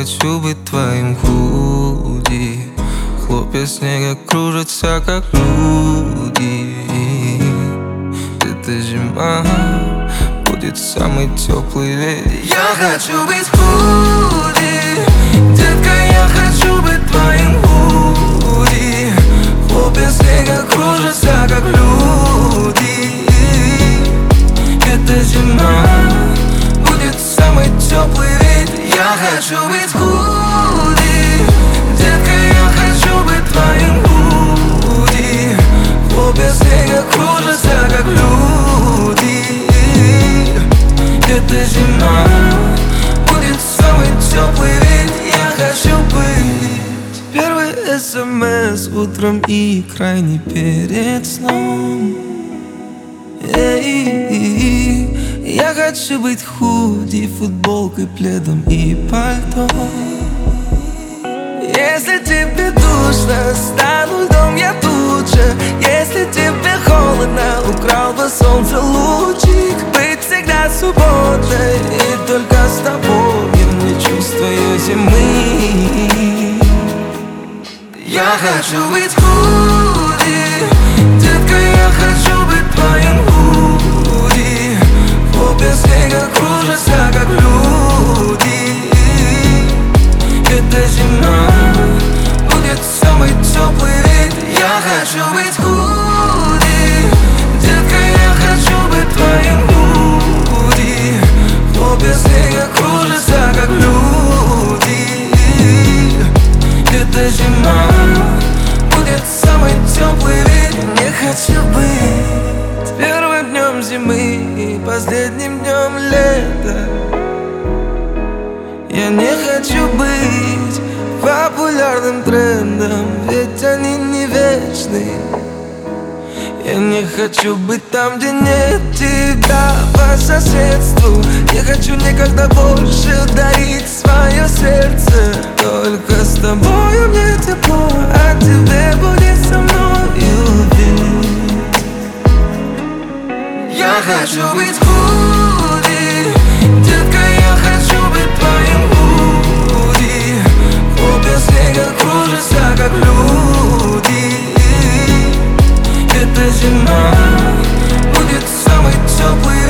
хочу быть твоим худи. Хлопья снега кружатся, как люди. Это зима, будет самый теплый вечер. Я хочу быть худи, детка, я хочу быть твоим худи. Хлопья снега кружатся, как люди. Это зима, будет самый теплый вечер. Я хочу быть худи, детка, я хочу быть твоим худи. Хлопья снега кружатся, как люди. Это зима, будет самый теплый вечер. Я хочу быть. Первый СМС утром и крайне перед сном. Эй, я хочу быть худи, футболкой, пледом и пальто. Если тебе душно, стану льдом я тут же. Если тебе холодно, украл бы солнце лучик. Быть всегда свободной, и только с тобой я не чувствую зимы. Я хочу быть худи, детка, я хочу быть твоим худи. Хлопья снега кружатся, как люди. Это зима, будет самый теплый вечер. Я хочу быть худи, детка, я хочу быть твоим худи. Хлопья снега кружатся, как люди. Это зима, будет самый теплый вечер. Не хочу быть первым днем зимы и последним днем лета. Я не хочу быть популярным трендом, ведь они не вечны. Я не хочу быть там, где нет тебя по соседству. Не хочу никогда больше дарить свое сердце. Только с тобою мне тепло, а тебе будет со мною ведь. Я хочу быть худи, детка, я хочу быть твоим худи. Хлопья снега кружатся, как люди. Это зима, будет самый теплый